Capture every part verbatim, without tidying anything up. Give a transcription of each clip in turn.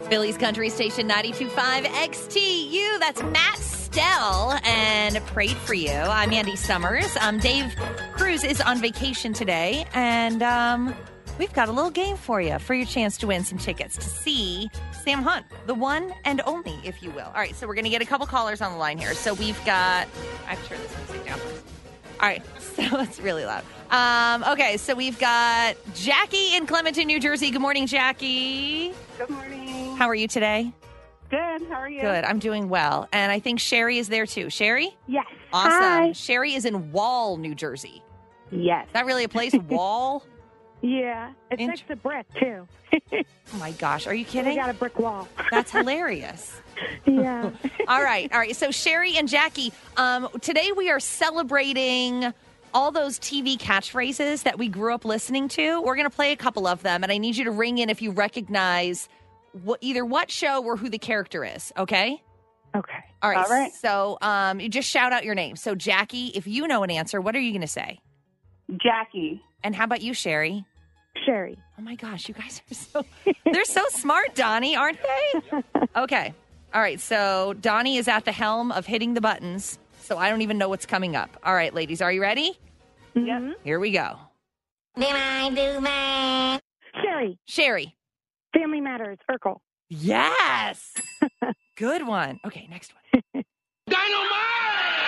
Philly's Country Station ninety-two point five X T U. That's Matt Stell and Prayed for You. I'm Andy Summers. Um, Dave Cruz is on vacation today, and um, we've got a little game for you for your chance to win some tickets to see Sam Hunt, the one and only, if you will. All right, so we're going to get a couple callers on the line here. So we've got, I have to turn this music down first. All right, so it's really loud. Um, okay, so we've got Jackie in Clementon, New Jersey. Good morning, Jackie. Good morning. How are you today? Good. How are you? Good. I'm doing well. And I think Sherry is there too. Sherry? Yes. Awesome. Hi. Sherry is in Wall, New Jersey. Yes. Is that really a place? Wall? Yeah. It's Int- next to brick, too. Oh, my gosh. Are you We kidding? got a brick wall. That's hilarious. Yeah. All right. All right. So Sherry and Jackie, um, today we are celebrating all those T V catchphrases that we grew up listening to. We're going to play a couple of them, and I need you to ring in if you recognize what, either what show or who the character is, okay? Okay. All right. All right. So um, you just shout out your name. So, Jackie, if you know an answer, what are you going to say? Jackie. And how about you, Sherry? Sherry. Oh, my gosh. You guys are so, they're so smart, Donnie, aren't they? Okay. All right. So, Donnie is at the helm of hitting the buttons. So, I don't even know what's coming up. All right, ladies. Are you ready? Mm-hmm. Here we go. Did I do that? Sherry. Sherry. Family Matters. Urkel. Yes. Good one. Okay. Next one. Dynamite!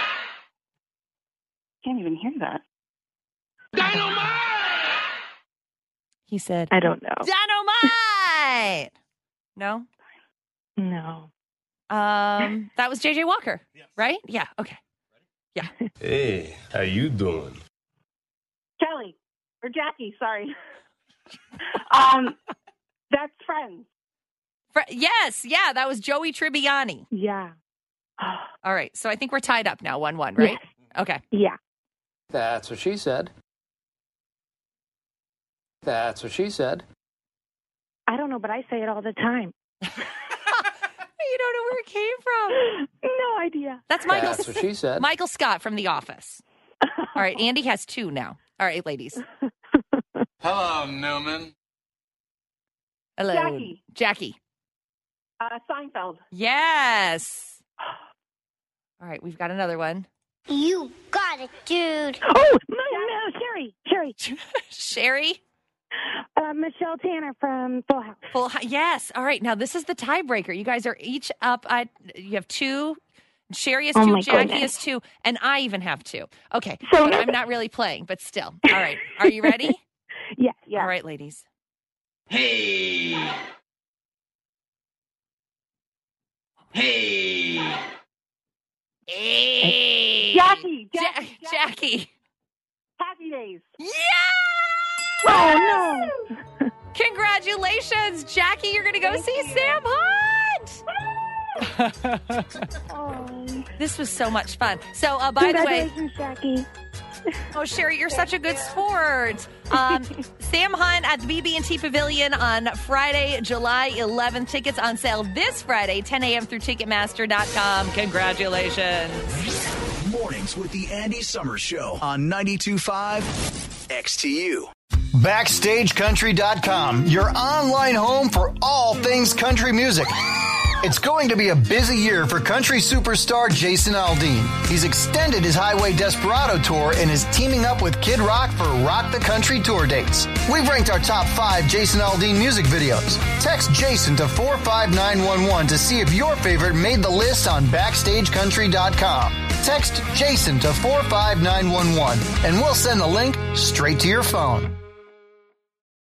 Can't even hear that. Dynamite! He said, I don't know. Dynamite. No? No. Um, that was J J Walker, right? Yeah. Okay. Yeah. Hey, how you doing? Kelly. Or Jackie. Sorry. um, That's Friends. Fr- yes. Yeah. That was Joey Tribbiani. Yeah. All right. So I think we're tied up now, one one, right? Yes. Okay. Yeah. That's what she said. That's what she said. I don't know, but I say it all the time. You don't know where it came from. No idea. That's Michael. That's what she said. Michael Scott from The Office. All right. Andy has two now. All right, ladies. Hello, Newman. Hello. Jackie. Jackie. Uh, Seinfeld. Yes. All right. We've got another one. You got it, dude. Oh, no, no, Sherry. Sherry. Sherry. Uh, Michelle Tanner from Full House. Full hi- yes. All right. Now, this is the tiebreaker. You guys are each up. At, you have two. Sherry has Oh, two. my Jackie goodness. has two. And I even have two. Okay. So but I'm not really playing, but still. All right. Are you ready? Yeah, yeah. All right, ladies. Hey! Hey! Hey. Jackie. Ja- Jackie. Jackie. Happy Days. Yeah! Oh, no. Congratulations, Jackie. You're going to go Thank see you. Sam Hunt. Oh. This was so much fun. So, uh, by the way, Congratulations, Jackie. oh, Sherry, you're such a good sport. Um, Sam Hunt at the B B and T Pavilion on Friday, July eleventh. Tickets on sale this Friday, ten a.m. through Ticketmaster dot com. Congratulations. Mornings with the Andy Summers Show on ninety-two point five X T U. Backstage Country dot com, your online home for all things country music. It's going to be a busy year for country superstar Jason Aldean. He's extended his Highway Desperado tour and is teaming up with Kid Rock for Rock the Country tour dates. We've ranked our top five Jason Aldean music videos. Text Jason to four five nine one one to see if your favorite made the list on Backstage Country dot com. Text Jason to four five nine one one and we'll send the link straight to your phone.